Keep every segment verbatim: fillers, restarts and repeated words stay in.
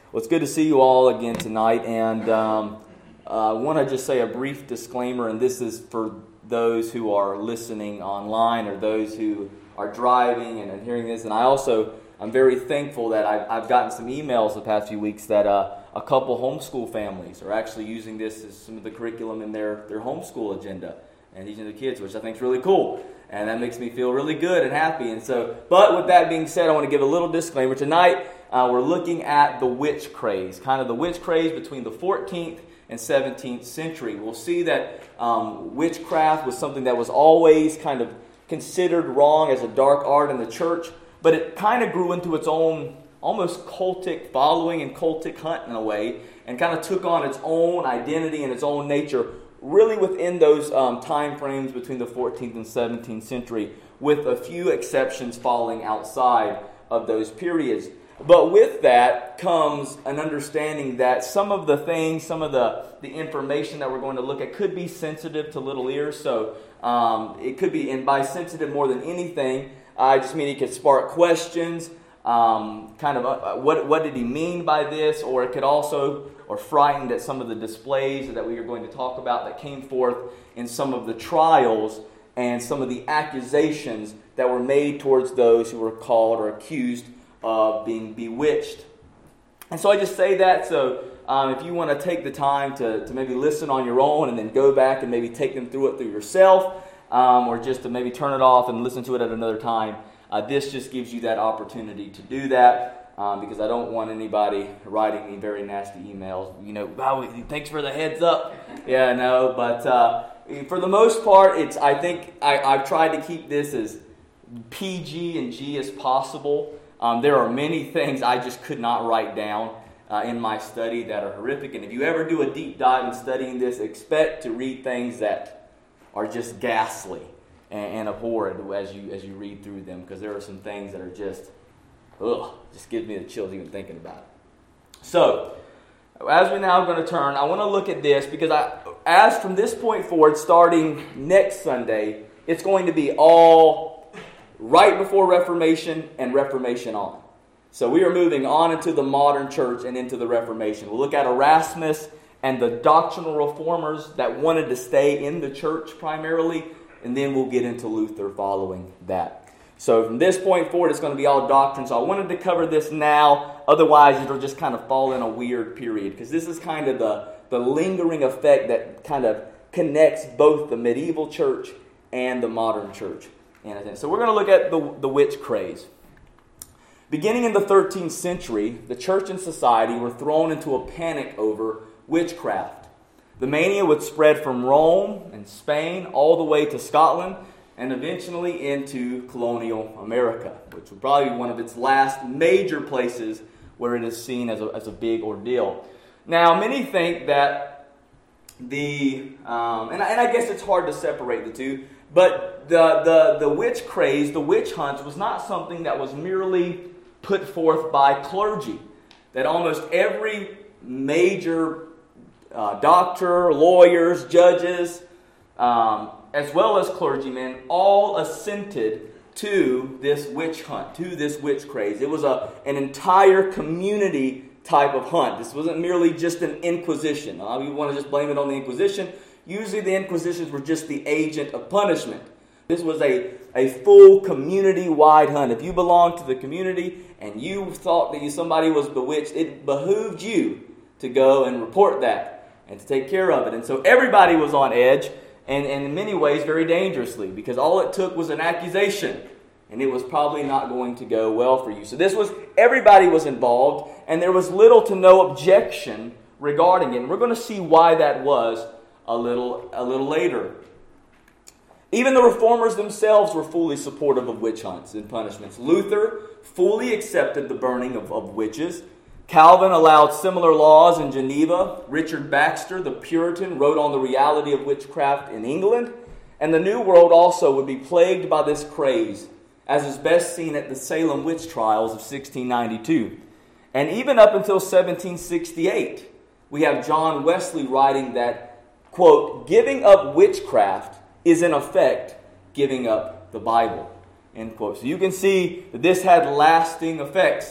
Well, it's good to see you all again tonight, and um, uh, I want to just say a brief disclaimer, and this is for those who are listening online or those who are driving and hearing this. And I also, I'm very thankful that I've, I've gotten some emails the past few weeks that uh, a couple homeschool families are actually using this as some of the curriculum in their, their homeschool agenda and teaching the kids, which I think is really cool. And that makes me feel really good and happy. And so, but with that being said, I want to give a little disclaimer. Tonight, uh, we're looking at the witch craze, kind of the witch craze between the fourteenth and seventeenth century. We'll see that um, witchcraft was something that was always kind of considered wrong as a dark art in the church, but it kind of grew into its own almost cultic following and cultic hunt in a way, and kind of took on its own identity and its own nature really within those um, time frames between the fourteenth and seventeenth century, with a few exceptions falling outside of those periods. But with that comes an understanding that some of the things, some of the, the information that we're going to look at could be sensitive to little ears. So um, it could be, and by sensitive more than anything, I just mean it could spark questions, um, kind of uh, what, what did he mean by this, or it could also, or frightened at some of the displays that we are going to talk about that came forth in some of the trials and some of the accusations that were made towards those who were called or accused of being bewitched. And so I just say that so um, if you want to take the time to, to maybe listen on your own and then go back and maybe take them through it through yourself, um, or just to maybe turn it off and listen to it at another time, uh, this just gives you that opportunity to do that, um, because I don't want anybody writing me very nasty emails. You know, wow, thanks for the heads up. Yeah, no, but uh, for the most part, it's. I think I, I've tried to keep this as P G and G as possible. Um, there are many things I just could not write down uh, in my study that are horrific. And if you ever do a deep dive in studying this, expect to read things that are just ghastly and, and abhorrent as you as you read through them, because there are some things that are just, ugh, just gives me the chills even thinking about it. So, as we're now going to turn, I want to look at this because I, as from this point forward, starting next Sunday, it's going to be all right before Reformation and Reformation on. So we are moving on into the modern church and into the Reformation. We'll look at Erasmus and the doctrinal reformers that wanted to stay in the church primarily, and then we'll get into Luther following that. So from this point forward, it's going to be all doctrine. So I wanted to cover this now, otherwise it'll just kind of fall in a weird period, because this is kind of the, the lingering effect that kind of connects both the medieval church and the modern church. So we're going to look at the, the witch craze. Beginning in the thirteenth century, the church and society were thrown into a panic over witchcraft. The mania would spread from Rome and Spain all the way to Scotland and eventually into colonial America, which would probably be one of its last major places where it is seen as a, as a big ordeal. Now, many think that the, um, and, I, and I guess it's hard to separate the two, but the, the, the witch craze, the witch hunt, was not something that was merely put forth by clergy. That almost every major uh, doctor, lawyers, judges, um, as well as clergymen, all assented to this witch hunt, to this witch craze. It was a, an entire community type of hunt. This wasn't merely just an inquisition. Uh, we want to just blame it on the Inquisition. Usually the Inquisitions were just the agent of punishment. This was a, a full community-wide hunt. If you belonged to the community and you thought that you, somebody was bewitched, it behooved you to go and report that and to take care of it. And so everybody was on edge, and, and in many ways very dangerously, because all it took was an accusation, and it was probably not going to go well for you. So this was, everybody was involved, and there was little to no objection regarding it. And we're going to see why that was a little, a little later. Even the reformers themselves were fully supportive of witch hunts and punishments. Luther fully accepted the burning of, of witches. Calvin allowed similar laws in Geneva. Richard Baxter, the Puritan, wrote on the reality of witchcraft in England. And the New World also would be plagued by this craze, as is best seen at the Salem witch trials of sixteen ninety-two. And even up until seventeen sixty-eight, we have John Wesley writing that, quote, "Giving up witchcraft is in effect giving up the Bible," end quote. So you can see that this had lasting effects.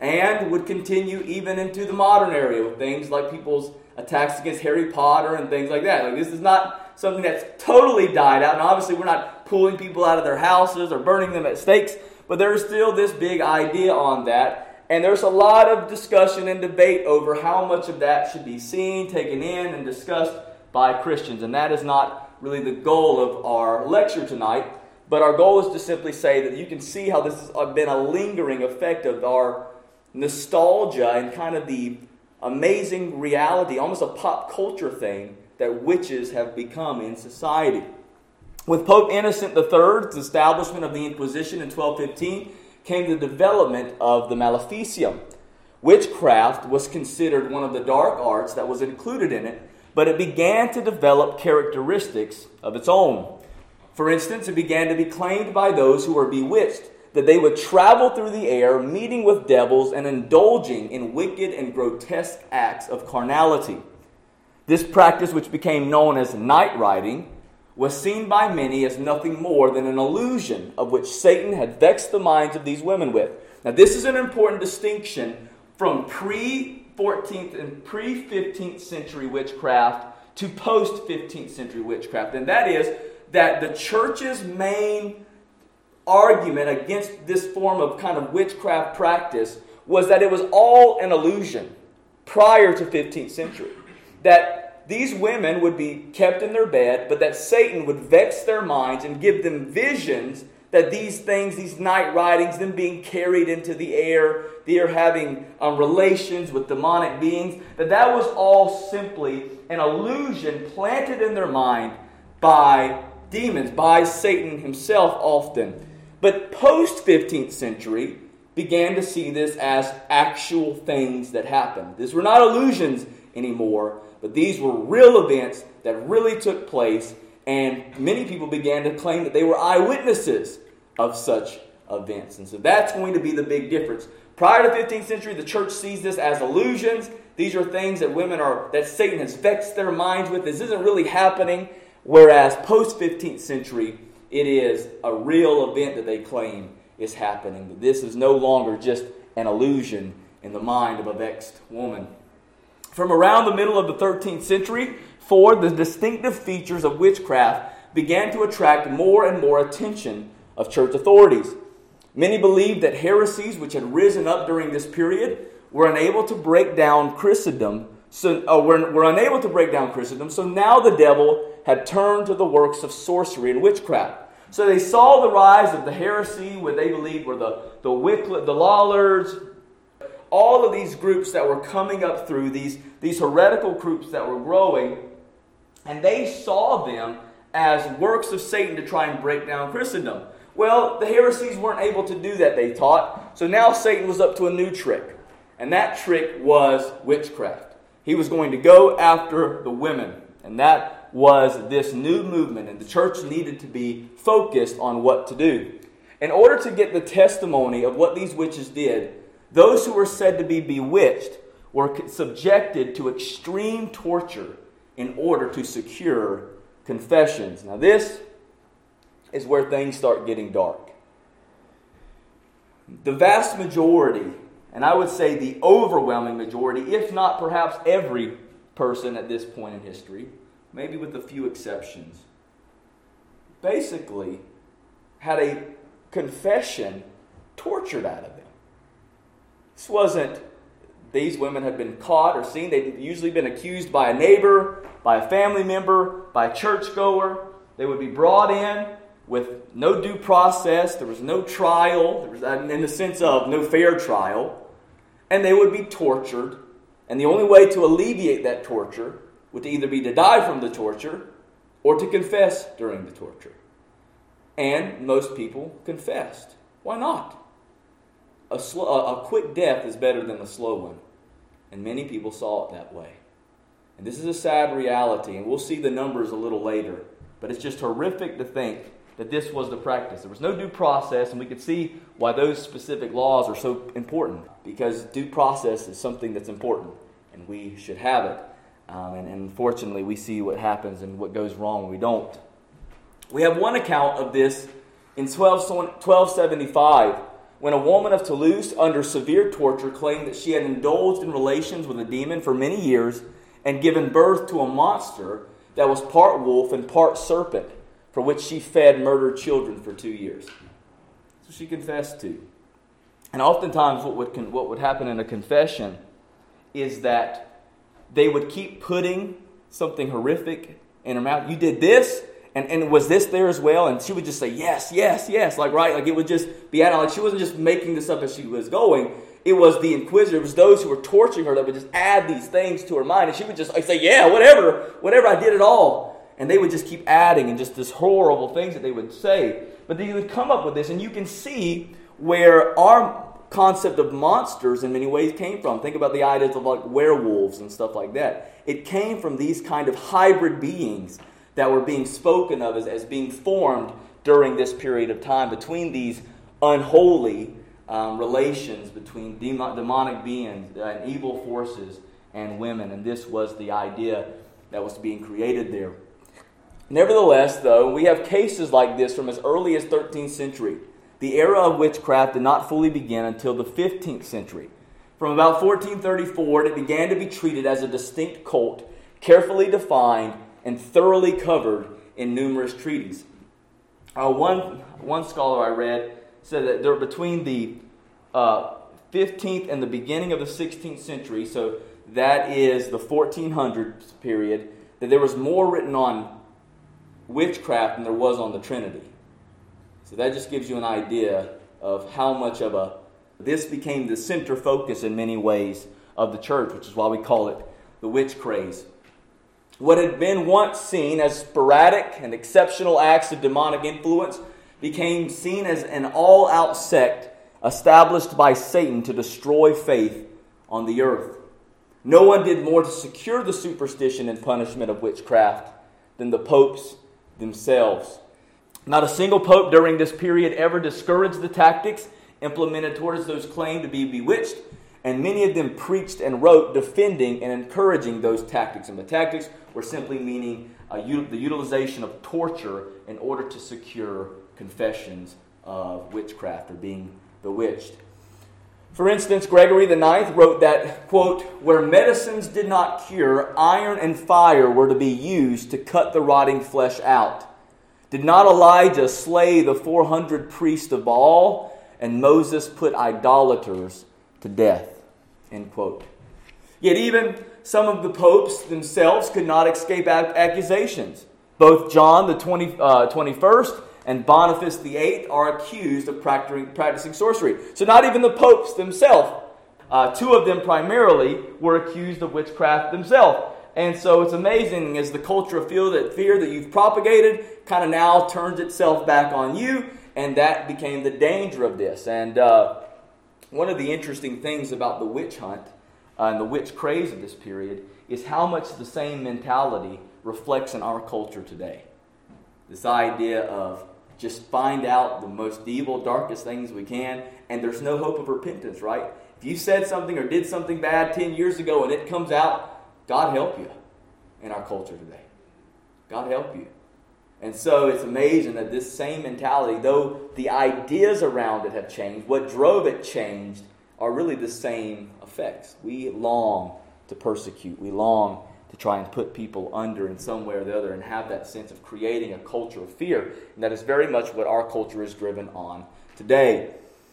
and would continue even into the modern area with things like people's attacks against Harry Potter and things like that. Like, this is not something that's totally died out, and obviously we're not pulling people out of their houses or burning them at stakes, but there's still this big idea on that, and there's a lot of discussion and debate over how much of that should be seen, taken in, and discussed by Christians, and that is not really the goal of our lecture tonight, but our goal is to simply say that you can see how this has been a lingering effect of our nostalgia and kind of the amazing reality, almost a pop culture thing, that witches have become in society. With Pope Innocent the Third's establishment of the Inquisition in twelve fifteen came the development of the Maleficium. Witchcraft was considered one of the dark arts that was included in it, but it began to develop characteristics of its own. For instance, it began to be claimed by those who were bewitched that they would travel through the air, meeting with devils and indulging in wicked and grotesque acts of carnality. This practice, which became known as night riding, was seen by many as nothing more than an illusion of which Satan had vexed the minds of these women with. Now, this is an important distinction from pre-fourteenth and pre-fifteenth century witchcraft to post-fifteenth century witchcraft, and that is that the church's main argument against this form of kind of witchcraft practice was that it was all an illusion prior to fifteenth century. That these women would be kept in their bed, but that Satan would vex their minds and give them visions that these things, these night ridings, them being carried into the air, they are having um, relations with demonic beings, that that was all simply an illusion planted in their mind by demons, by Satan himself often. But post-fifteenth century began to see this as actual things that happened. These were not illusions anymore, but these were real events that really took place, and many people began to claim that they were eyewitnesses of such events. And so that's going to be the big difference. Prior to fifteenth century, the church sees this as illusions. These are things that women are, that Satan has vexed their minds with. This isn't really happening. Whereas post-fifteenth century, it is a real event that they claim is happening. This is no longer just an illusion in the mind of a vexed woman. From around the middle of the thirteenth century forward, the distinctive features of witchcraft began to attract more and more attention of church authorities. Many believed that heresies which had risen up during this period were unable to break down Christendom, so uh, were, were unable to break down Christendom, so now the devil had turned to the works of sorcery and witchcraft. So they saw the rise of the heresy, what they believed were the, the Wycliffe, the Lollards, all of these groups that were coming up through, these, these heretical groups that were growing, and they saw them as works of Satan to try and break down Christendom. Well, the heresies weren't able to do that, they taught. So now Satan was up to a new trick. And that trick was witchcraft. He was going to go after the women. And that was this new movement. And the church needed to be focused on what to do. In order to get the testimony of what these witches did, those who were said to be bewitched were subjected to extreme torture in order to secure confessions. Now this is where things start getting dark. The vast majority, and I would say the overwhelming majority, if not perhaps every person at this point in history, maybe with a few exceptions, basically had a confession tortured out of them. This wasn't, these women had been caught or seen. They'd usually been accused by a neighbor, by a family member, by a churchgoer. They would be brought in with no due process. There was no trial. There was, in the sense of no fair trial. And they would be tortured. And the only way to alleviate that torture would either be to die from the torture or to confess during the torture. And most people confessed. Why not? A, slow, a, a quick death is better than a slow one. And many people saw it that way. And this is a sad reality, and we'll see the numbers a little later. But it's just horrific to think that this was the practice. There was no due process, and we could see why those specific laws are so important. Because due process is something that's important, and we should have it. Um, and, and unfortunately, we see what happens and what goes wrong when we don't. We have one account of this in twelve seventy-five, when a woman of Toulouse, under severe torture, claimed that she had indulged in relations with a demon for many years and given birth to a monster that was part wolf and part serpent, for which she fed murdered children for two years. So she confessed to. And oftentimes what would, what would happen in a confession is that they would keep putting something horrific in her mouth. You did this, and, and was this there as well? And she would just say, yes, yes, yes. Like, right? Like it would just be out. Like she wasn't just making this up as she was going. It was the inquisitor. It was those who were torturing her that would just add these things to her mind. And she would just like, say, yeah, whatever, whatever, I did it all. And they would just keep adding and just this horrible things that they would say. But they would come up with this, and you can see where our concept of monsters in many ways came from. Think about the ideas of like werewolves and stuff like that. It came from these kind of hybrid beings that were being spoken of as, as being formed during this period of time between these unholy um, relations between demon, demonic beings uh, and evil forces and women. And this was the idea that was being created there. Nevertheless, though, we have cases like this from as early as thirteenth century. The era of witchcraft did not fully begin until the fifteenth century. From about fourteen thirty-four, it began to be treated as a distinct cult, carefully defined and thoroughly covered in numerous treaties. Uh, one, one scholar I read said that there between the uh, fifteenth and the beginning of the sixteenth century, so that is the fourteen hundreds period, that there was more written on witchcraft than there was on the Trinity. So that just gives you an idea of how much of a, this became the center focus in many ways of the church, which is why we call it the witch craze. What had been once seen as sporadic and exceptional acts of demonic influence became seen as an all-out sect established by Satan to destroy faith on the earth. No one did more to secure the superstition and punishment of witchcraft than the popes themselves. Not a single pope during this period ever discouraged the tactics implemented towards those claimed to be bewitched, and many of them preached and wrote defending and encouraging those tactics. And the tactics were simply meaning uh, u- the utilization of torture in order to secure confessions of witchcraft or being bewitched. For instance, Gregory the Ninth wrote that, quote, where medicines did not cure, iron and fire were to be used to cut the rotting flesh out. Did not Elijah slay the four hundred priests of Baal, and Moses put idolaters to death? End quote. Yet even some of the popes themselves could not escape accusations. Both John the twenty, uh, twenty-first and Boniface the eighth are accused of practicing, practicing sorcery. So not even the popes themselves, uh, two of them primarily, were accused of witchcraft themselves. And so it's amazing as the culture of fear that, fear that you've propagated kind of now turns itself back on you, and that became the danger of this. And uh, one of the interesting things about the witch hunt uh, and the witch craze of this period is how much the same mentality reflects in our culture today. This idea of just find out the most evil, darkest things we can, and there's no hope of repentance, right? If you said something or did something bad ten years ago and it comes out, God help you in our culture today. God help you. And so it's amazing that this same mentality, though the ideas around it have changed, what drove it changed, are really the same effects. We long to persecute. We long to try and put people under in some way or the other and have that sense of creating a culture of fear. And that is very much what our culture is driven on today.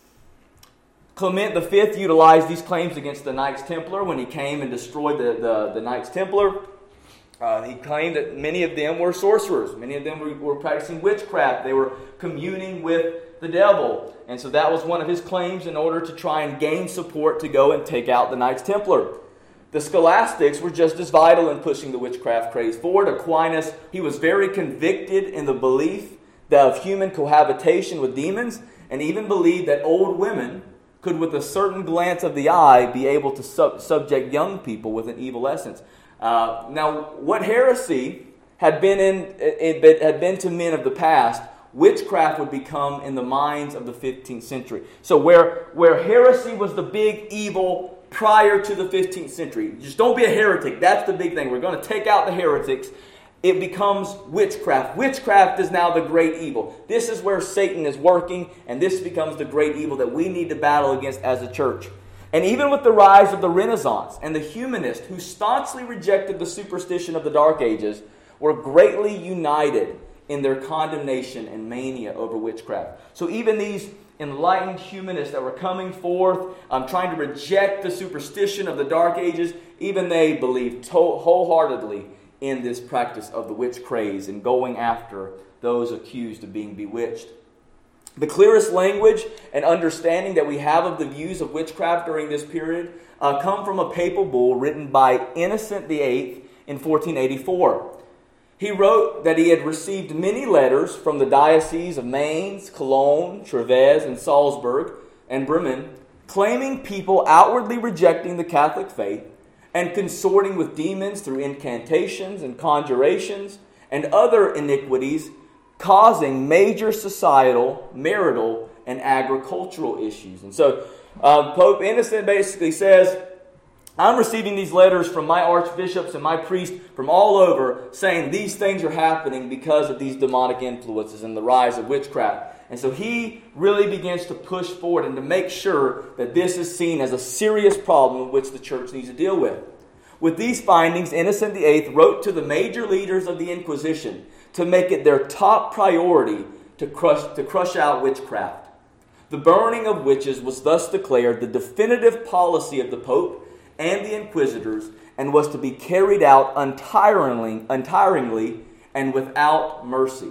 Clement the Fifth utilized these claims against the Knights Templar when he came and destroyed the, the, the Knights Templar. Uh, he claimed that many of them were sorcerers. Many of them were, were practicing witchcraft. They were communing with the devil. And so that was one of his claims in order to try and gain support to go and take out the Knights Templar. The scholastics were just as vital in pushing the witchcraft craze forward. Aquinas, he was very convicted in the belief that of human cohabitation with demons, and even believed that old women could, with a certain glance of the eye, be able to sub- subject young people with an evil essence. Uh, now, what heresy had been in it, it had been to men of the past, witchcraft would become in the minds of the fifteenth century. So, where where heresy was the big evil prior to the fifteenth century, just don't be a heretic. That's the big thing. We're going to take out the heretics. it becomes witchcraft. Witchcraft is now the great evil. This is where Satan is working, and this becomes the great evil that we need to battle against as a church. And even with the rise of the Renaissance and the humanists who staunchly rejected the superstition of the Dark Ages were greatly united in their condemnation and mania over witchcraft. So even these enlightened humanists that were coming forth, um, trying to reject the superstition of the Dark Ages, even they believed to- wholeheartedly in this practice of the witch craze and going after those accused of being bewitched. The clearest language and understanding that we have of the views of witchcraft during this period uh, come from a papal bull written by Innocent the Eighth in fourteen eighty-four. He wrote that he had received many letters from the dioceses of Mainz, Cologne, Treves, and Salzburg, and Bremen, claiming people outwardly rejecting the Catholic faith and consorting with demons through incantations and conjurations and other iniquities, causing major societal, marital, and agricultural issues. And so uh, Pope Innocent basically says, I'm receiving these letters from my archbishops and my priests from all over saying these things are happening because of these demonic influences and the rise of witchcraft. And so he really begins to push forward and to make sure that this is seen as a serious problem which the church needs to deal with. With these findings, Innocent the Eighth wrote to the major leaders of the Inquisition to make it their top priority to crush, to crush out witchcraft. The burning of witches was thus declared the definitive policy of the Pope and the Inquisitors, and was to be carried out untiringly, untiringly and without mercy.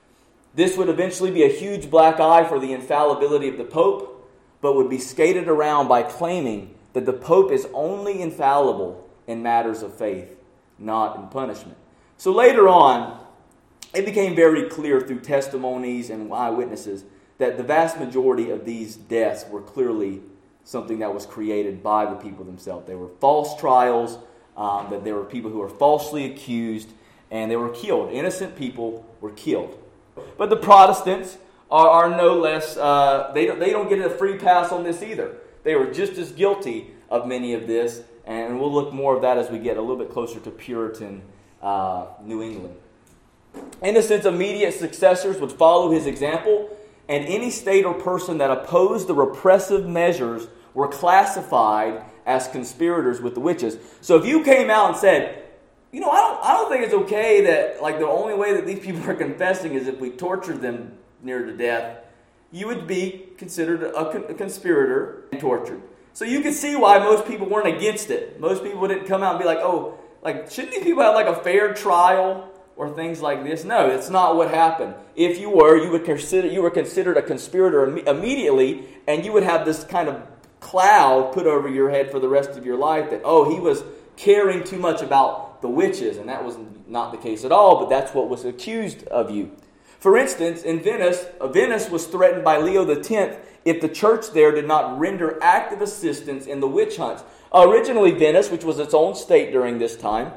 This would eventually be a huge black eye for the infallibility of the Pope, but would be skated around by claiming that the Pope is only infallible in matters of faith, not in punishment. So later on, it became very clear through testimonies and eyewitnesses that the vast majority of these deaths were clearly something that was created by the people themselves. They were false trials, um, that there were people who were falsely accused, and they were killed. Innocent people were killed. But the Protestants are, are no less, uh, they, don't, they don't get a free pass on this either. They were just as guilty of many of this, and we'll look more of that as we get a little bit closer to Puritan uh, New England. Innocent's immediate successors would follow his example, and any state or person that opposed the repressive measures were classified as conspirators with the witches. So if you came out and said, you know, I don't, I don't think it's okay that, like, the only way that these people are confessing is if we torture them near to death, you would be considered a, con- a conspirator and tortured. So you can see why most people weren't against it. Most people didn't come out and be like, oh, like, shouldn't these people have, like, a fair trial or things like this? No, it's not what happened. If you were, you would consider you were considered a conspirator Im- immediately, and you would have this kind of cloud put over your head for the rest of your life that, oh, he was caring too much about the witches, and that was not the case at all, but that's what was accused of you. For instance, in Venice, uh, Venice was threatened by Leo the Tenth if the church there did not render active assistance in the witch hunts. Uh, originally, Venice, which was its own state during this time,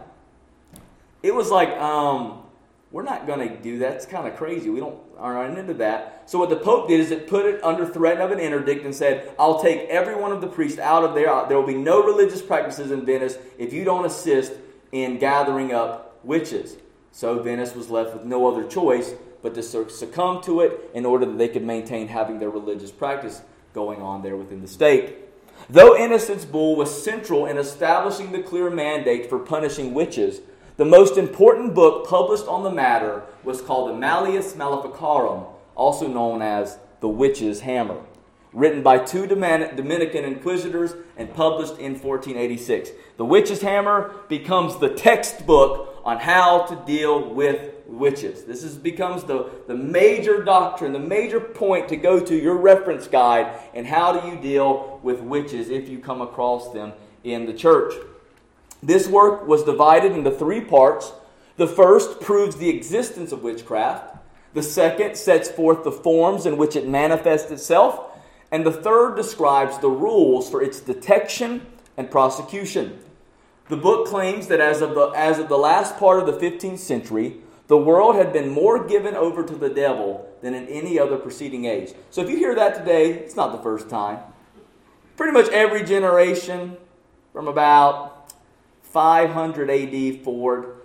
it was like, um, we're not going to do that. It's kind of crazy. We don't aren't into that. So what the Pope did is it put it under threat of an interdict and said, I'll take every one of the priests out of there. There will be no religious practices in Venice if you don't assist in gathering up witches. So Venice was left with no other choice but to succumb to it in order that they could maintain having their religious practice going on there within the state. Though Innocent's bull was central in establishing the clear mandate for punishing witches, the most important book published on the matter was called the Malleus Maleficarum, also known as the Witch's Hammer, written by two Dominican inquisitors and published in fourteen eighty-six. The Witch's Hammer becomes the textbook on how to deal with witches. This is, becomes the, the major doctrine, the major point to go to, your reference guide, and how do you deal with witches if you come across them in the church. This work was divided into three parts. The first proves the existence of witchcraft. The second sets forth the forms in which it manifests itself. And the third describes the rules for its detection and prosecution. The book claims that as of the, as of the last part of the fifteenth century, the world had been more given over to the devil than in any other preceding age. So if you hear that today, it's not the first time. Pretty much every generation from about five hundred A D forward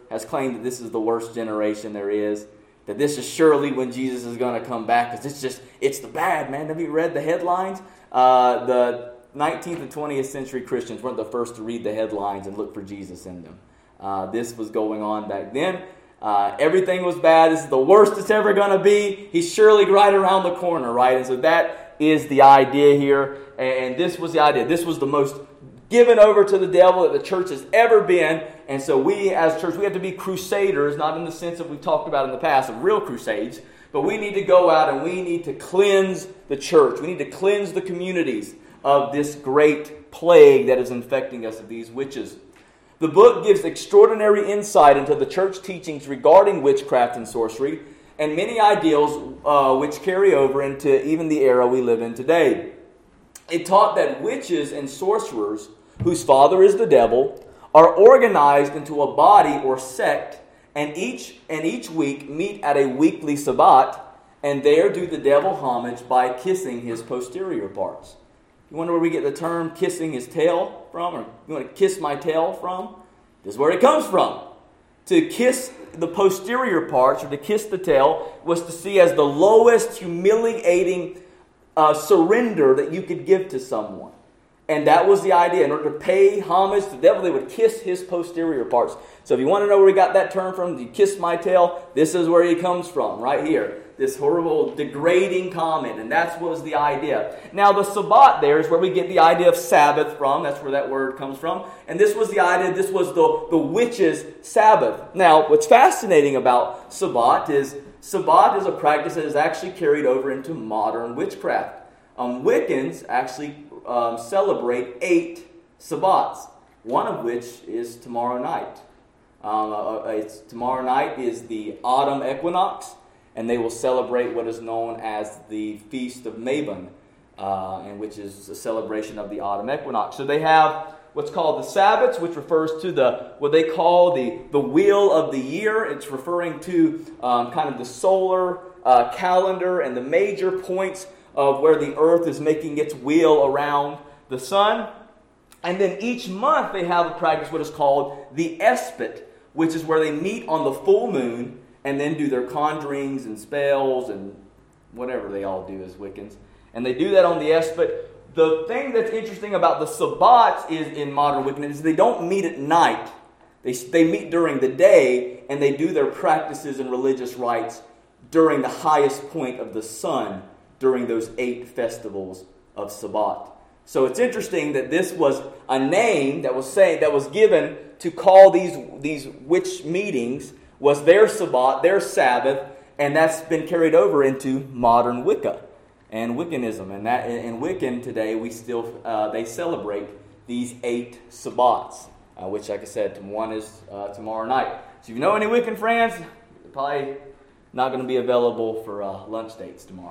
has claimed that this is the worst generation there is, that this is surely when Jesus is going to come back, because it's just, it's the bad, man. Have you read the headlines? Uh, the nineteenth and twentieth century Christians weren't the first to read the headlines and look for Jesus in them. Uh, this was going on back then. Uh, everything was bad. This is the worst it's ever going to be. He's surely right around the corner, right? And so that is the idea here. And this was the idea. This was the most given over to the devil that the church has ever been. And so we as a church, we have to be crusaders, not in the sense that we've talked about in the past of real crusades, but we need to go out and we need to cleanse the church. We need to cleanse the communities of this great plague that is infecting us, of these witches. The book gives extraordinary insight into the church teachings regarding witchcraft and sorcery, and many ideals uh, which carry over into even the era we live in today. It taught that witches and sorcerers, whose father is the devil, are organized into a body or sect, and each and each week meet at a weekly Sabbat, and there do the devil homage by kissing his posterior parts. You wonder where we get the term kissing his tail from, or you want to kiss my tail from? This is where it comes from. To kiss the posterior parts, or to kiss the tail, was to see as the lowest humiliating uh, surrender that you could give to someone. And that was the idea. In order to pay homage to the devil, they would kiss his posterior parts. So if you want to know where we got that term from, you kiss my tail, this is where he comes from, right here. This horrible, degrading comment. And that was the idea. Now, the Sabbat there is where we get the idea of Sabbath from. That's where that word comes from. And this was the idea, this was the, the witches' Sabbath. Now, what's fascinating about Sabbat is Sabbat is a practice that is actually carried over into modern witchcraft. Um, Wiccans actually um, celebrate eight Sabbats, one of which is tomorrow night. Um, uh, it's, tomorrow night is the autumn equinox, and they will celebrate what is known as the Feast of Mabon, uh, and which is a celebration of the autumn equinox. So they have what's called the Sabbats, which refers to the what they call the, the wheel of the year. It's referring to um, kind of the solar uh, calendar and the major points of where the earth is making its wheel around the sun. And then each month they have a practice what is called the Espit, which is where they meet on the full moon and then do their conjurings and spells and whatever they all do as Wiccans. And they do that on the Espit. The thing that's interesting about the Sabbats is in modern Wiccan is they don't meet at night. They, they meet during the day, and they do their practices and religious rites during the highest point of the sun during those eight festivals of Sabbat. So it's interesting that this was a name that was saying that was given to call these, these witch meetings was their Sabbat, their Sabbath, and that's been carried over into modern Wicca and Wiccanism. And that in Wiccan today, we still uh, they celebrate these eight Sabbats, uh, which, like I said, one is uh, tomorrow night. So if you know any Wiccan friends, they're probably not going to be available for uh, lunch dates tomorrow.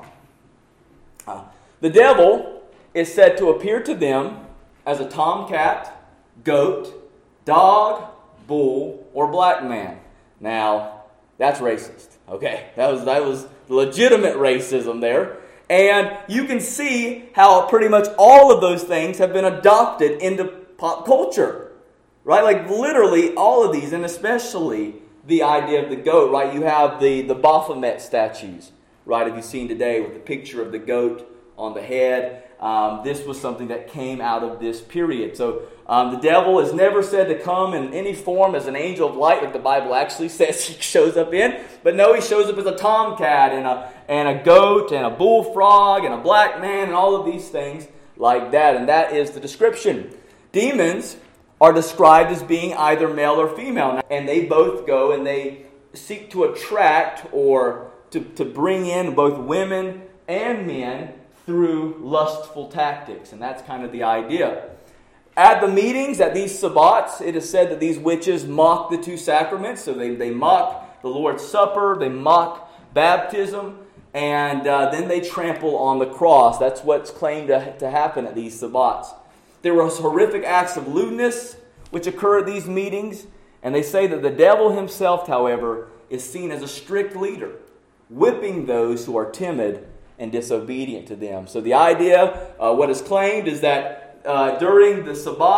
Uh, the devil is said to appear to them as a tomcat, goat, dog, bull, or black man. Now, that's racist. Okay, that was that was legitimate racism there. And you can see how pretty much all of those things have been adopted into pop culture. Right? Like literally all of these, and especially the idea of the goat, right? You have the, the Baphomet statues, right? Have you seen today with the picture of the goat on the head? Um, this was something that came out of this period. So um, the devil is never said to come in any form as an angel of light, like the Bible actually says he shows up in. But no, he shows up as a tomcat and a and a goat and a bullfrog and a black man and all of these things like that. And that is the description. Demons are described as being either male or female. And they both go and they seek to attract or to, to bring in both women and men through lustful tactics. And that's kind of the idea. At the meetings, at these Sabbats, it is said that these witches mock the two sacraments. So they, they mock the Lord's Supper, they mock baptism, and uh, then they trample on the cross. That's what's claimed to, to happen at these Sabbats. There were horrific acts of lewdness which occur at these meetings. And they say that the devil himself, however, is seen as a strict leader, whipping those who are timid and disobedient to them. So the idea, uh, what is claimed is that uh, during the Sabbat,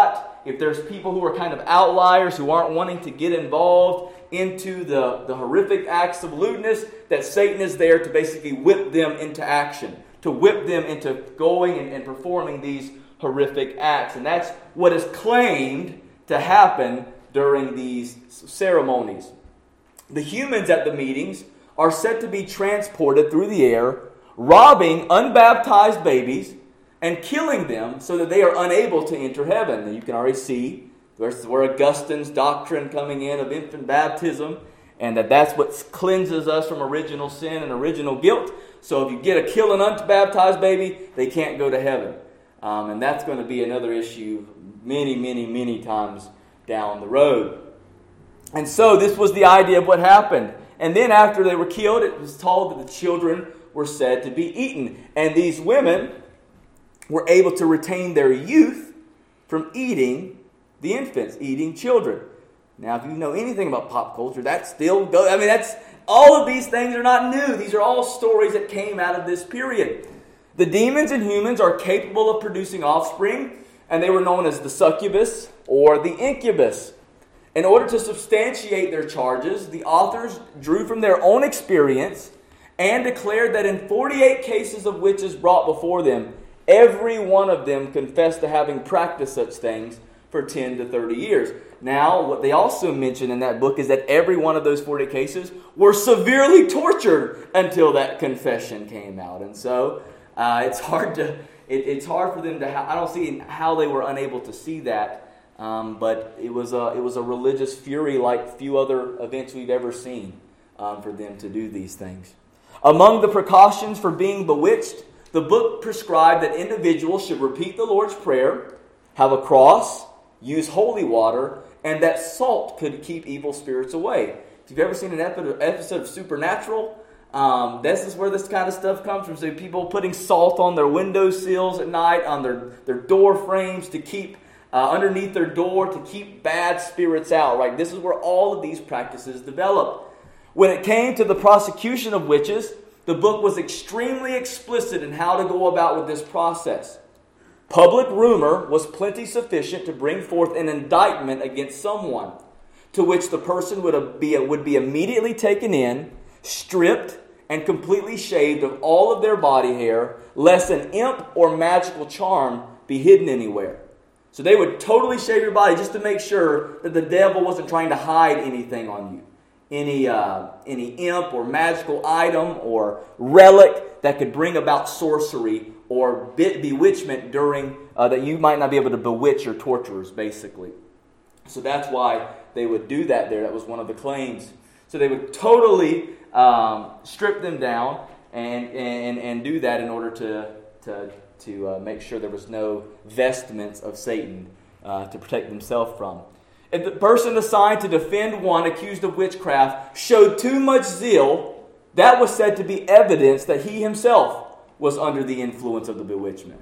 if there's people who are kind of outliers, who aren't wanting to get involved into the, the horrific acts of lewdness, that Satan is there to basically whip them into action, to whip them into going and, and performing these horrific acts. And that's what is claimed to happen during these ceremonies. The humans at the meetings are said to be transported through the air, robbing unbaptized babies and killing them so that they are unable to enter heaven. And you can already see there's where Augustine's doctrine coming in of infant baptism, and that that's what cleanses us from original sin and original guilt. So if you get a kill an unbaptized baby, they can't go to heaven. Um, and that's going to be another issue many, many, many times down the road. And so this was the idea of what happened. And then after they were killed, it was told that the children were said to be eaten. And these women were able to retain their youth from eating the infants, eating children. Now, if you know anything about pop culture, that still goes. I mean, that's all of these things are not new. These are all stories that came out of this period. The demons and humans are capable of producing offspring, and they were known as the succubus or the incubus. In order to substantiate their charges, the authors drew from their own experience and declared that in forty-eight cases of witches brought before them, every one of them confessed to having practiced such things for ten to thirty years. Now, what they also mention in that book is that every one of those forty cases were severely tortured until that confession came out. And so, uh, it's hard to it, it's hard for them to. Ha- I don't see how they were unable to see that. Um, but it was a it was a religious fury like few other events we've ever seen um, for them to do these things. Among the precautions for being bewitched, the book prescribed that individuals should repeat the Lord's Prayer, have a cross, use holy water, and that salt could keep evil spirits away. If you've ever seen an episode of Supernatural, um, this is where this kind of stuff comes from. So people putting salt on their windowsills at night, on their, their door frames to keep uh, underneath their door to keep bad spirits out. Right? This is where all of these practices develop. When it came to the prosecution of witches, the book was extremely explicit in how to go about with this process. Public rumor was plenty sufficient to bring forth an indictment against someone, to which the person would be, would be immediately taken in, stripped, and completely shaved of all of their body hair, lest an imp or magical charm be hidden anywhere. So they would totally shave your body just to make sure that the devil wasn't trying to hide anything on you. Any uh, any imp or magical item or relic that could bring about sorcery or be- bewitchment during uh, that you might not be able to bewitch your torturers, basically. So that's why they would do that there. That was one of the claims. So they would totally um, strip them down and, and and do that in order to to to uh, make sure there was no vestments of Satan uh, to protect themselves from. If the person assigned to defend one accused of witchcraft showed too much zeal, that was said to be evidence that he himself was under the influence of the bewitchment.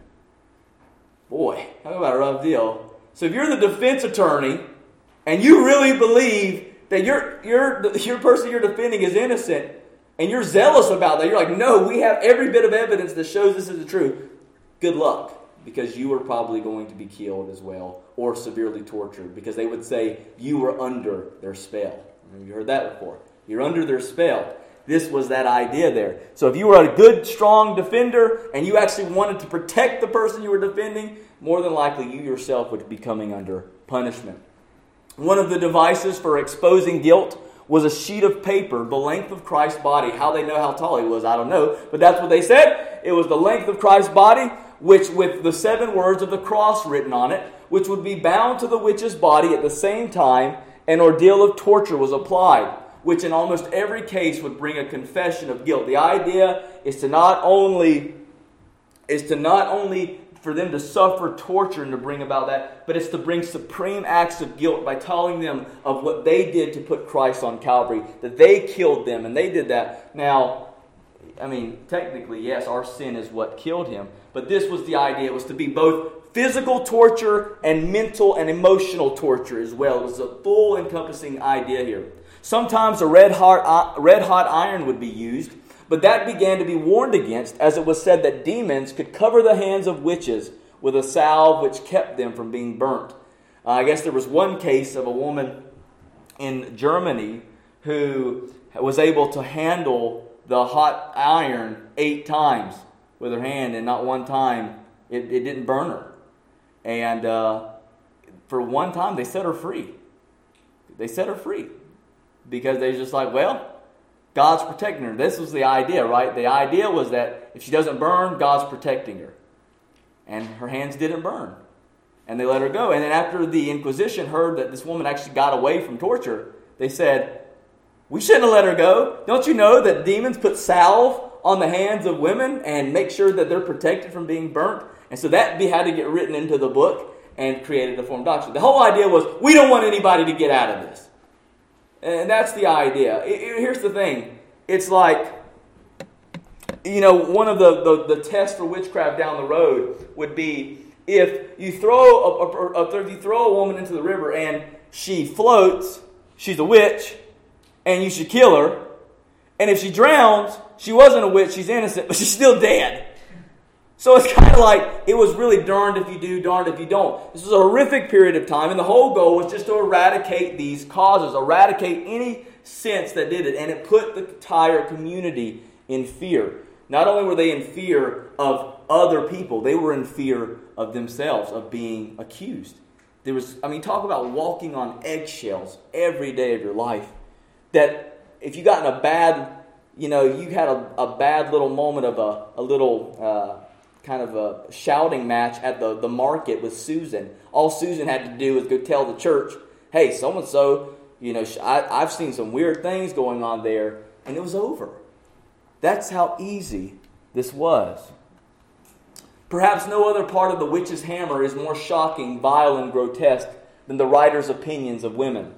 Boy, talk about a rough deal. So if you're the defense attorney and you really believe that your your your person you're defending is innocent and you're zealous about that, you're like, no, we have every bit of evidence that shows this is the truth. Good luck. Because you were probably going to be killed as well or severely tortured, because they would say you were under their spell. You heard that before. You're under their spell. This was that idea there. So if you were a good, strong defender and you actually wanted to protect the person you were defending, more than likely you yourself would be coming under punishment. One of the devices for exposing guilt was a sheet of paper, the length of Christ's body. How they know how tall he was, I don't know. But that's what they said. It was the length of Christ's body, which with the seven words of the cross written on it, which would be bound to the witch's body at the same time an ordeal of torture was applied, which in almost every case would bring a confession of guilt. The idea is to not only is to not only for them to suffer torture and to bring about that, but it's to bring supreme acts of guilt by telling them of what they did to put Christ on Calvary, that they killed them and they did that. Now, I mean, technically, yes, our sin is what killed him. But this was the idea. It was to be both physical torture and mental and emotional torture as well. It was a full encompassing idea here. Sometimes a red hot, red hot iron would be used, but that began to be warned against, as it was said that demons could cover the hands of witches with a salve which kept them from being burnt. Uh, I guess there was one case of a woman in Germany who was able to handle the hot iron eight times with her hand, and not one time it, it didn't burn her. And uh, for one time, they set her free. They set her free because they were just like, well, God's protecting her. This was the idea, right? The idea was that if she doesn't burn, God's protecting her. And her hands didn't burn. And they let her go. And then after the Inquisition heard that this woman actually got away from torture, they said, we shouldn't have let her go. Don't you know that demons put salve on the hands of women and make sure that they're protected from being burnt? And so that had to get written into the book and created a form of doctrine. The whole idea was, we don't want anybody to get out of this. And that's the idea. Here's the thing. It's like, you know, one of the, the, the tests for witchcraft down the road would be if you throw a, a, a, if you throw a woman into the river and she floats, she's a witch, and you should kill her. And if she drowns, she wasn't a witch, she's innocent, but she's still dead. So it's kind of like, it was really darned if you do, darned if you don't. This was a horrific period of time, and the whole goal was just to eradicate these causes, eradicate any sense that did it, and it put the entire community in fear. Not only were they in fear of other people, they were in fear of themselves, of being accused. There was, I mean, talk about walking on eggshells every day of your life. That if you got in a bad, you know, you had a, a bad little moment of a, a little uh, kind of a shouting match at the, the market with Susan. All Susan had to do was go tell the church, hey, so-and-so, you know, I, I've seen some weird things going on there, and it was over. That's how easy this was. Perhaps no other part of the witch's hammer is more shocking, vile, and grotesque than the writer's opinions of women.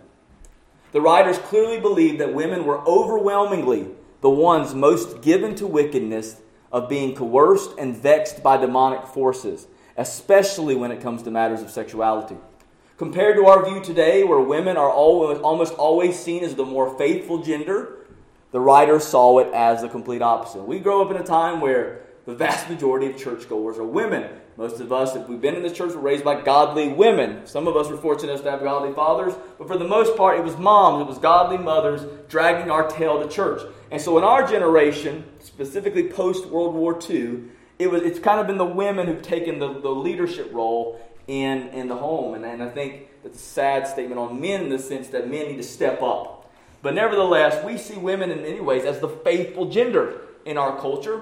The writers clearly believed that women were overwhelmingly the ones most given to wickedness, of being coerced and vexed by demonic forces, especially when it comes to matters of sexuality. Compared to our view today, where women are always, almost always seen as the more faithful gender, the writer saw it as the complete opposite. We grow up in a time where the vast majority of churchgoers are women. Most of us, if we've been in this church, were raised by godly women. Some of us were fortunate enough to have godly fathers, but for the most part, it was moms, it was godly mothers dragging our tail to church. And so in our generation, specifically post-World War Two, it was it's kind of been the women who've taken the, the leadership role in, in the home. And, and I think that's a sad statement on men in the sense that men need to step up. But nevertheless, we see women in many ways as the faithful gender in our culture.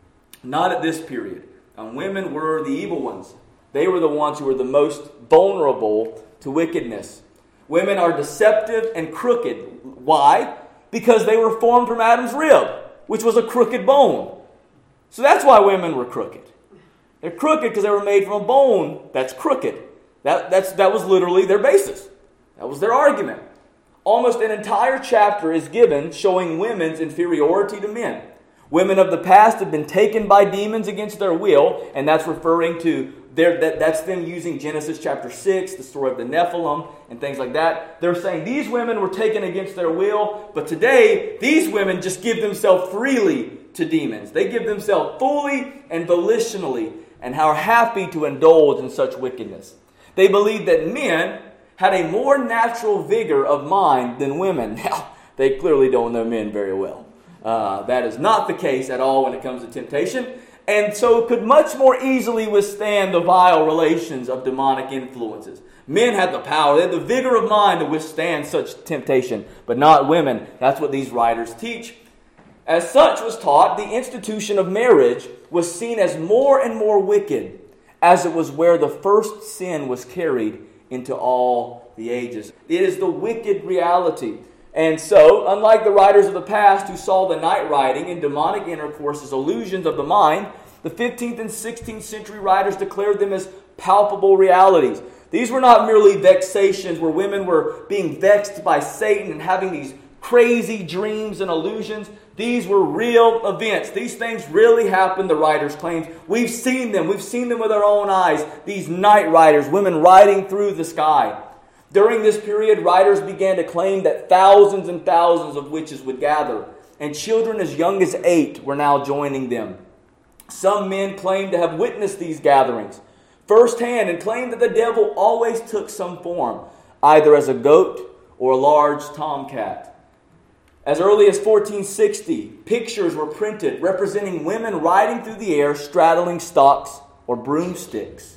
Not at this period. And women were the evil ones. They were the ones who were the most vulnerable to wickedness. Women are deceptive and crooked. Why? Because they were formed from Adam's rib, which was a crooked bone. So that's why women were crooked. They're crooked because they were made from a bone that's crooked. That, that's, that was literally their basis. That was their argument. Almost an entire chapter is given showing women's inferiority to men. Women of the past have been taken by demons against their will, and that's referring to their, that, that's them using Genesis chapter six, the story of the Nephilim, and things like that. They're saying these women were taken against their will, but today, these women just give themselves freely to demons. They give themselves fully and volitionally, and are happy to indulge in such wickedness. They believe that men had a more natural vigor of mind than women. Now, they clearly don't know men very well. Uh, that is not the case at all when it comes to temptation, and so could much more easily withstand the vile relations of demonic influences. Men had the power, they had the vigor of mind to withstand such temptation, but not women. That's what these writers teach. As such was taught, the institution of marriage was seen as more and more wicked, as it was where the first sin was carried into all the ages. It is the wicked reality. And so, unlike the writers of the past who saw the night riding and demonic intercourse as illusions of the mind, the fifteenth and sixteenth century writers declared them as palpable realities. These were not merely vexations where women were being vexed by Satan and having these crazy dreams and illusions. These were real events. These things really happened, the writers claimed. We've seen them. We've seen them with our own eyes. These night riders, women riding through the sky. During this period, writers began to claim that thousands and thousands of witches would gather, and children as young as eight were now joining them. Some men claimed to have witnessed these gatherings. firsthand and claimed that the devil always took some form, either as a goat or a large tomcat. As early as fourteen sixty, pictures were printed representing women riding through the air straddling stocks or broomsticks,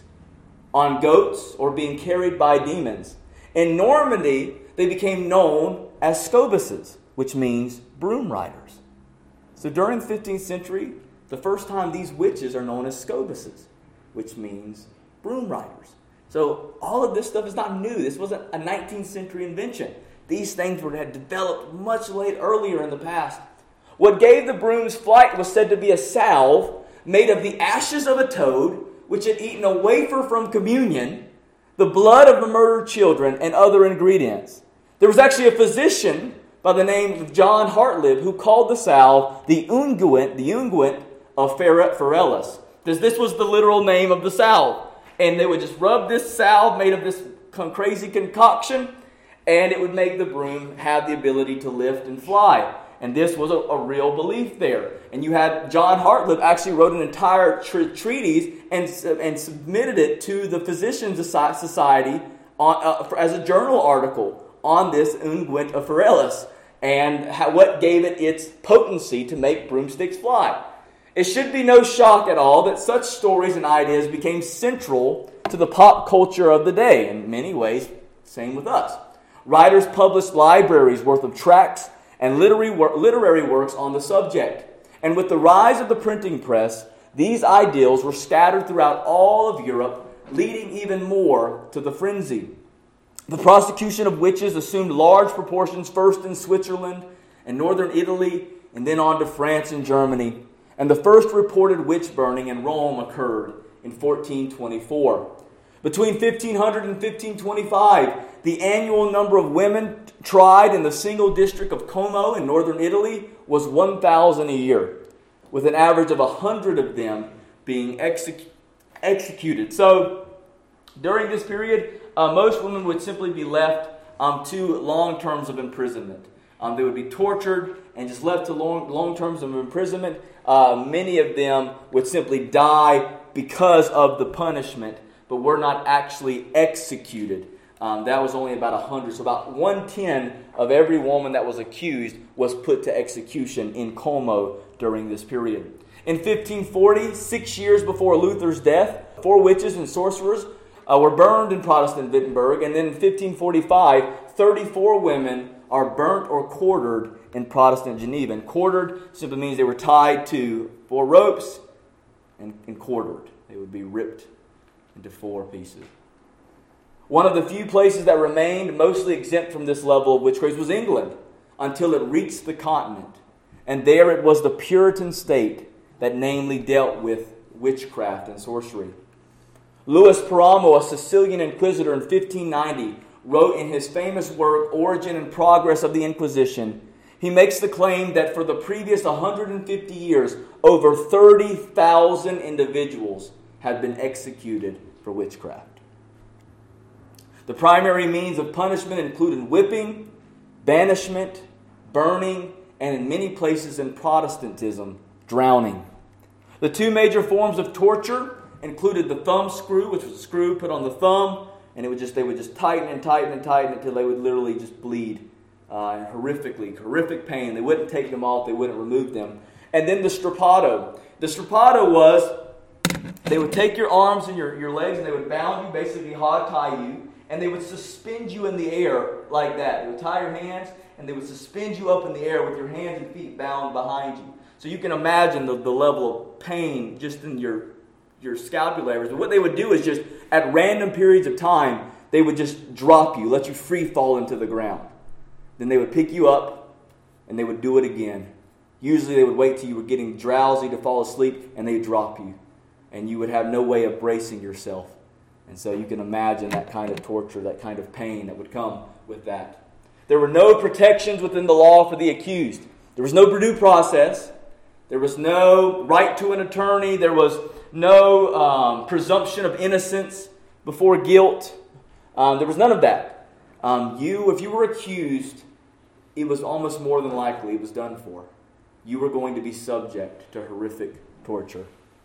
on goats, or being carried by demons. In Normandy, they became known as scobuses, which means broom riders. So during the fifteenth century, the first time these witches are known as scobuses, which means broom riders. So all of this stuff is not new. This wasn't a nineteenth century invention. These things were had developed much late earlier in the past. What gave the broom's flight was said to be a salve made of the ashes of a toad, which had eaten a wafer from communion, the blood of the murdered children, and other ingredients. There was actually a physician by the name of John Hartlib who called the salve the unguent, the unguent of Ferellus. This, this was the literal name of the salve. And they would just rub this salve made of this crazy concoction, and it would make the broom have the ability to lift and fly. And this was a, a real belief there. And you had John Hartlib actually wrote an entire tr- treatise and, and submitted it to the Physicians Society on, uh, as a journal article on this unguent of Ferellus and how, what gave it its potency to make broomsticks fly. It should be no shock at all that such stories and ideas became central to the pop culture of the day. In many ways, same with us. Writers published libraries worth of tracts and literary, wor- literary works on the subject. And with the rise of the printing press, these ideals were scattered throughout all of Europe, leading even more to the frenzy. The prosecution of witches assumed large proportions first in Switzerland and northern Italy, and then on to France and Germany. And the first reported witch burning in Rome occurred in fourteen twenty-four. Between fifteen hundred and fifteen twenty-five, the annual number of women tried in the single district of Como in northern Italy was one thousand a year, with an average of one hundred of them being exec- executed. So, during this period, uh, most women would simply be left um, to long terms of imprisonment. Um, they would be tortured and just left to long, long terms of imprisonment. Uh, many of them would simply die because of the punishment, but were not actually executed. Um, that was only about one hundred. So about one tenth of every woman that was accused was put to execution in Como during this period. In fifteen forty, six years before Luther's death, four witches and sorcerers uh, were burned in Protestant Wittenberg. And then in fifteen forty-five, thirty-four women are burnt or quartered in Protestant Geneva. And quartered simply means they were tied to four ropes and, and quartered. They would be ripped into four pieces. One of the few places that remained mostly exempt from this level of witchcraft was England, until it reached the continent. And there it was the Puritan state that namely dealt with witchcraft and sorcery. Louis Paramo, a Sicilian inquisitor in fifteen ninety, wrote in his famous work, Origin and Progress of the Inquisition, he makes the claim that for the previous one hundred fifty years, over thirty thousand individuals had been executed for witchcraft. The primary means of punishment included whipping, banishment, burning, and in many places in Protestantism, drowning. The two major forms of torture included the thumb screw, which was a screw put on the thumb, and it would just they would just tighten and tighten and tighten until they would literally just bleed uh, horrifically, horrific pain. They wouldn't take them off, they wouldn't remove them. And then the strappado. The strappado was they would take your arms and your, your legs and they would bound you, basically hog tie you, and they would suspend you in the air like that. They would tie your hands and they would suspend you up in the air with your hands and feet bound behind you. So you can imagine the, the level of pain just in your, your scapularies. But what they would do is just, at random periods of time, they would just drop you, let you free fall into the ground. Then they would pick you up and they would do it again. Usually they would wait till you were getting drowsy to fall asleep and they'd drop you. And you would have no way of bracing yourself. And so you can imagine that kind of torture, that kind of pain that would come with that. There were no protections within the law for the accused. There was no due process. There was no right to an attorney. There was no um, presumption of innocence before guilt. Um, there was none of that. Um, you, if you were accused, it was almost more than likely it was done for. You were going to be subject to horrific torture.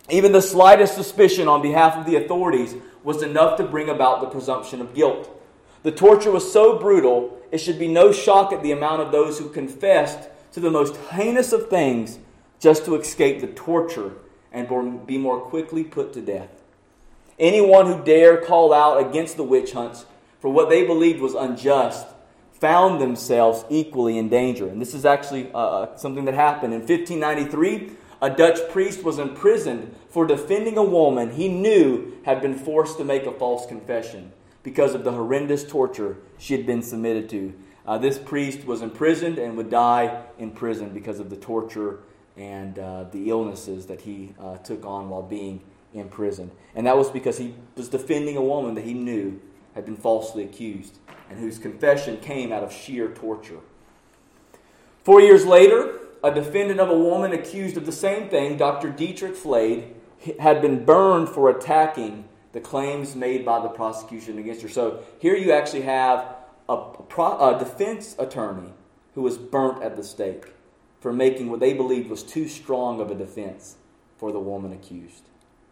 Even the slightest suspicion on behalf of the authorities was enough to bring about the presumption of guilt. The torture was so brutal, it should be no shock at the amount of those who confessed to the most heinous of things just to escape the torture and be more quickly put to death. Anyone who dared call out against the witch hunts for what they believed was unjust found themselves equally in danger. And this is actually uh, something that happened. In fifteen ninety-three, a Dutch priest was imprisoned for defending a woman he knew had been forced to make a false confession because of the horrendous torture she had been submitted to. Uh, this priest was imprisoned and would die in prison because of the torture and uh, the illnesses that he uh, took on while being in prison. And that was because he was defending a woman that he knew had been falsely accused and whose confession came out of sheer torture. Four years later, a defendant of a woman accused of the same thing, Doctor Dietrich Flade, had been burned for attacking the claims made by the prosecution against her. So here you actually have a, a, pro, a defense attorney who was burnt at the stake for making what they believed was too strong of a defense for the woman accused.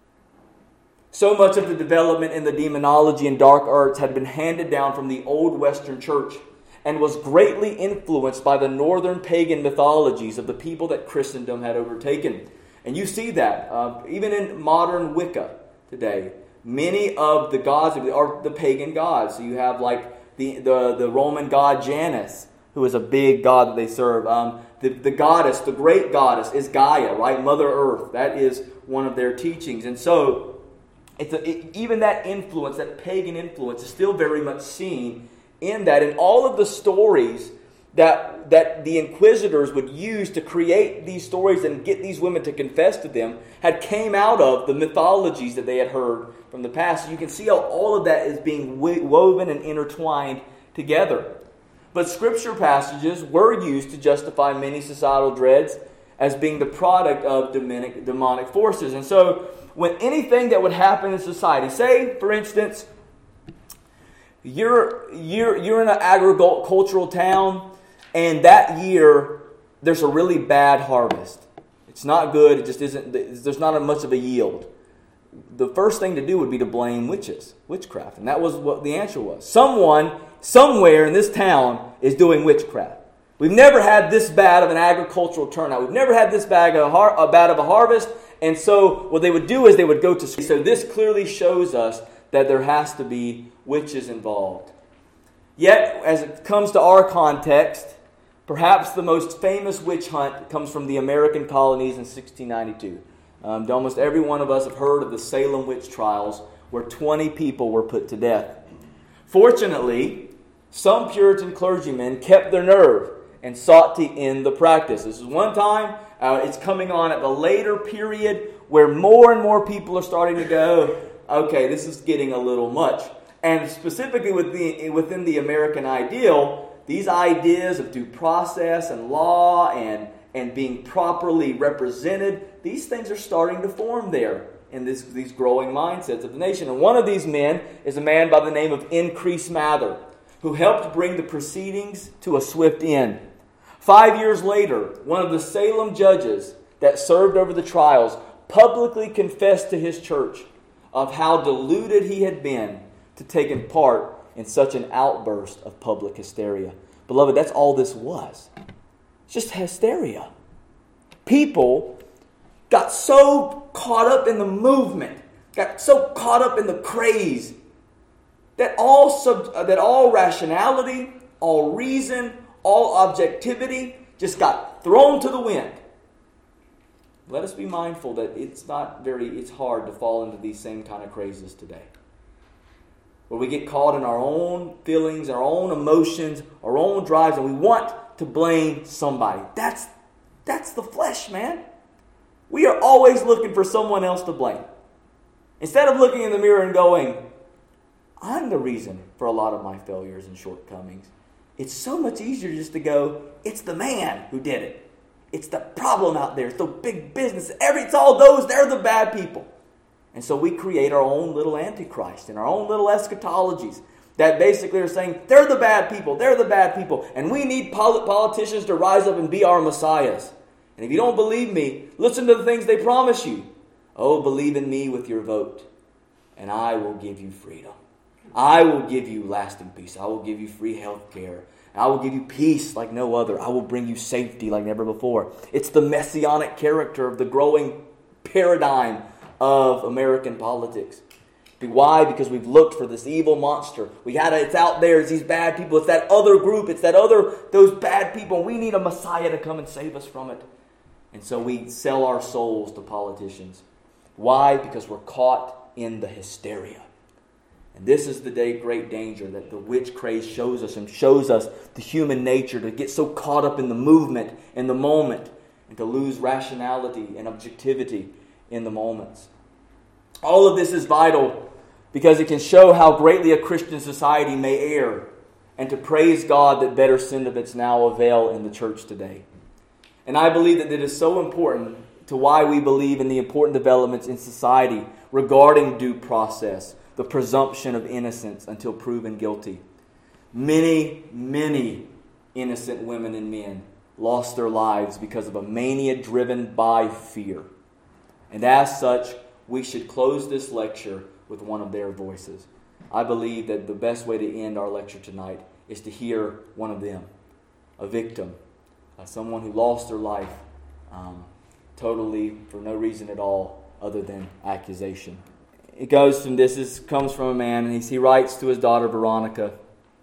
So much of the development in the demonology and dark arts had been handed down from the old Western church and was greatly influenced by the northern pagan mythologies of the people that Christendom had overtaken. And you see that uh, even in modern Wicca today. Many of the gods are the pagan gods. So you have like the, the, the Roman god Janus, who is a big god that they serve. Um, the, the goddess, the great goddess, is Gaia, right? Mother Earth. That is one of their teachings. And so it's a, it, even that influence, that pagan influence, is still very much seen in that. And all of the stories that, that the inquisitors would use to create these stories and get these women to confess to them had came out of the mythologies that they had heard from the past. So you can see how all of that is being woven and intertwined together. But scripture passages were used to justify many societal dreads as being the product of demonic, demonic forces. And so when anything that would happen in society, say, for instance, you're, you're, you're in an agricultural town, and that year there's a really bad harvest. It's not good. It just isn't. There's not much of a yield. The first thing to do would be to blame witches, witchcraft. And that was what the answer was. Someone, somewhere in this town is doing witchcraft. We've never had this bad of an agricultural turnout. We've never had this bad of a, har- a bad of a harvest. And so what they would do is they would go to... So this clearly shows us that there has to be witches involved. Yet, as it comes to our context, perhaps the most famous witch hunt comes from the American colonies in sixteen ninety-two. Um, almost every one of us have heard of the Salem witch trials, where twenty people were put to death. Fortunately, some Puritan clergymen kept their nerve and sought to end the practice. This is one time, uh, it's coming on at the later period where more and more people are starting to go, okay, this is getting a little much. And specifically with the, within the American ideal, these ideas of due process and law and, and being properly represented, these things are starting to form there in this, these growing mindsets of the nation. And one of these men is a man by the name of Increase Mather, who helped bring the proceedings to a swift end. Five years later, one of the Salem judges that served over the trials publicly confessed to his church of how deluded he had been to taking part in such an outburst of public hysteria. Beloved, that's all this was. It's just hysteria. People got so caught up in the movement, got so caught up in the craze, that all sub, that all rationality, all reason, all objectivity just got thrown to the wind. Let us be mindful that it's not very, it's hard to fall into these same kind of crazes today, where we get caught in our own feelings, our own emotions, our own drives, and we want to blame somebody. That's, that's the flesh, man. We are always looking for someone else to blame. Instead of looking in the mirror and going, I'm the reason for a lot of my failures and shortcomings. It's so much easier just to go, it's the man who did it. It's the problem out there. It's the big business. Every, it's all those, they're the bad people. And so we create our own little antichrist and our own little eschatologies that basically are saying, they're the bad people, they're the bad people, and we need polit- politicians to rise up and be our messiahs. And if you don't believe me, listen to the things they promise you. Oh, believe in me with your vote, and I will give you freedom. I will give you lasting peace. I will give you free health care. I will give you peace like no other. I will bring you safety like never before. It's the messianic character of the growing paradigm of American politics. Why? Because we've looked for this evil monster. We had it's out there. It's these bad people. It's that other group. It's that other, those bad people. And we need a Messiah to come and save us from it. And so we sell our souls to politicians. Why? Because we're caught in the hysteria. And this is the day, great danger that the witch craze shows us and shows us the human nature to get so caught up in the movement, in the moment, and to lose rationality and objectivity in the moments. All of this is vital because it can show how greatly a Christian society may err, and to praise God that better sentiments now avail in the church today. And I believe that it is so important to why we believe in the important developments in society regarding due process, the presumption of innocence until proven guilty. Many, many innocent women and men lost their lives because of a mania driven by fear. And as such, we should close this lecture with one of their voices. I believe that the best way to end our lecture tonight is to hear one of them, a victim, uh, someone who lost their life um, totally for no reason at all other than accusation. It goes from this, this comes from a man, and he, he writes to his daughter Veronica,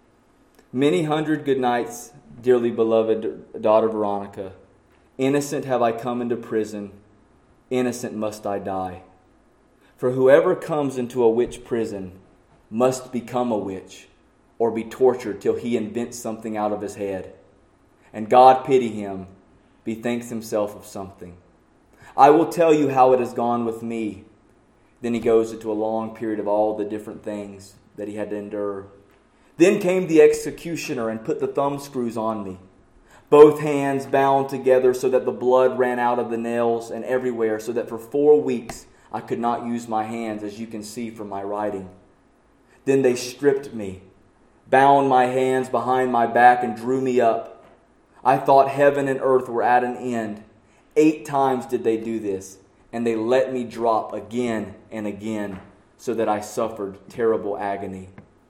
"Many hundred good nights, dearly beloved daughter Veronica. Innocent have I come into prison, innocent must I die. For whoever comes into a witch prison must become a witch, or be tortured till he invents something out of his head. And God pity him, bethinks himself of something. I will tell you how it has gone with me." Then he goes into a long period of all the different things that he had to endure. "Then came the executioner and put the thumb screws on me, both hands bound together so that the blood ran out of the nails and everywhere, so that for four weeks I could not use my hands, as you can see from my writing. Then they stripped me, bound my hands behind my back, and drew me up. I thought heaven and earth were at an end. Eight times did they do this, and they let me drop again and again, so that I suffered terrible agony.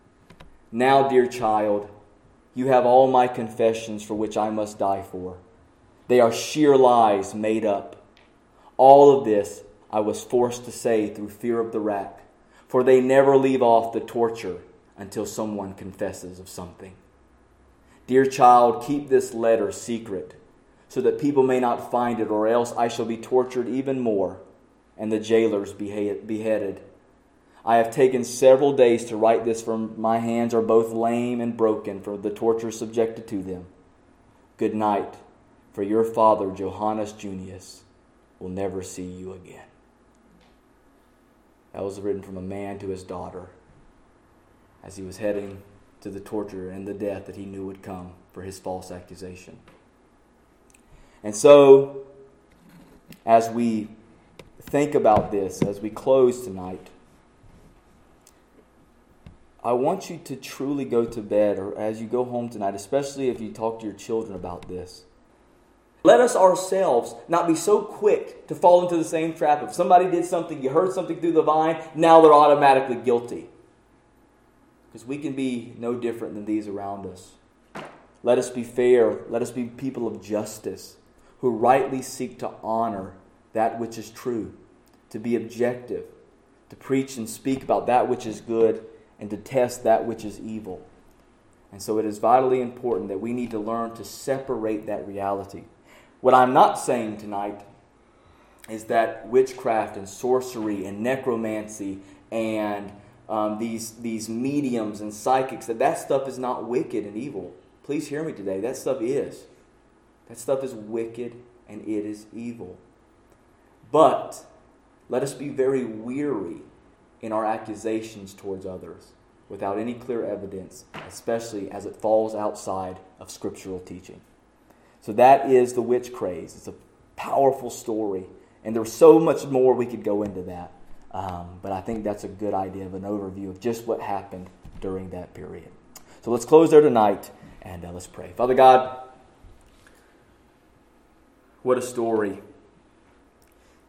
Now, dear child, you have all my confessions for which I must die for. They are sheer lies made up. All of this I was forced to say through fear of the rack, for they never leave off the torture until someone confesses of something. Dear child, keep this letter secret, so that people may not find it, or else I shall be tortured even more, and the jailers beheaded. I have taken several days to write this, for my hands are both lame and broken for the torture subjected to them. Good night, for your father, Johannes Junius, will never see you again." That was written from a man to his daughter as he was heading to the torture and the death that he knew would come for his false accusation. And so, as we think about this, as we close tonight, I want you to truly go to bed, or as you go home tonight, especially if you talk to your children about this. Let us ourselves not be so quick to fall into the same trap. If somebody did something, you heard something through the vine, now they're automatically guilty. Because we can be no different than these around us. Let us be fair. Let us be people of justice, who rightly seek to honor that which is true, to be objective, to preach and speak about that which is good, and to test that which is evil. And so it is vitally important that we need to learn to separate that reality. What I'm not saying tonight is that witchcraft and sorcery and necromancy and um, these, these mediums and psychics, that that stuff is not wicked and evil. Please hear me today. That stuff is. That stuff is wicked and it is evil. But let us be very weary in our accusations towards others without any clear evidence, especially as it falls outside of scriptural teaching. So that is the witch craze. It's a powerful story, and there's so much more we could go into that. Um, but I think that's a good idea of an overview of just what happened during that period. So let's close there tonight, and uh, let's pray. Father God, what a story.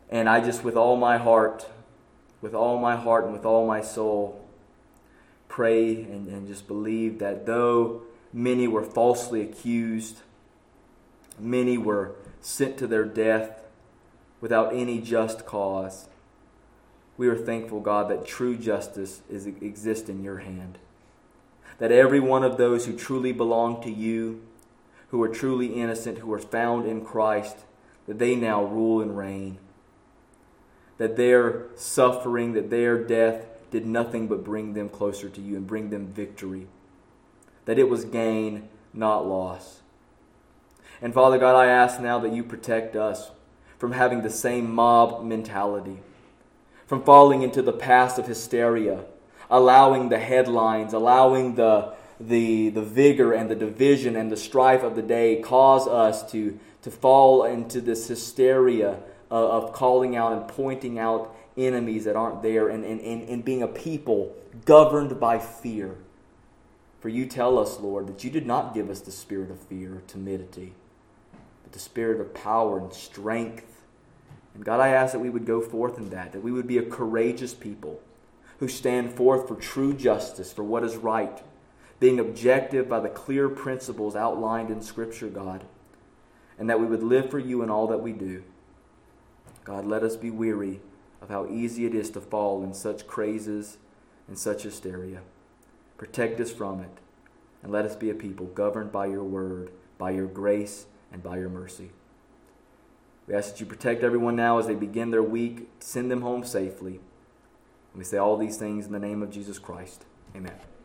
And I just, with all my heart, with all my heart and with all my soul, pray and, and just believe that though many were falsely accused, many were sent to their death without any just cause, we are thankful, God, that true justice is exists in your hand. That every one of those who truly belong to you, who are truly innocent, who are found in Christ, that they now rule and reign. That their suffering, that their death did nothing but bring them closer to you and bring them victory. That it was gain, not loss. And Father God, I ask now that you protect us from having the same mob mentality, from falling into the path of hysteria, allowing the headlines, allowing the, the, the vigor and the division and the strife of the day cause us to, to fall into this hysteria of, of calling out and pointing out enemies that aren't there, and, and, and, and being a people governed by fear. For you tell us, Lord, that you did not give us the spirit of fear or timidity, but the spirit of power and strength. And God, I ask that we would go forth in that, that we would be a courageous people who stand forth for true justice, for what is right, being objective by the clear principles outlined in Scripture, God, and that we would live for you in all that we do. God, let us be weary of how easy it is to fall in such crazes and such hysteria. Protect us from it, and let us be a people governed by your word, by your grace, and by your mercy. We ask that you protect everyone now as they begin their week. Send them home safely. And we say all these things in the name of Jesus Christ. Amen.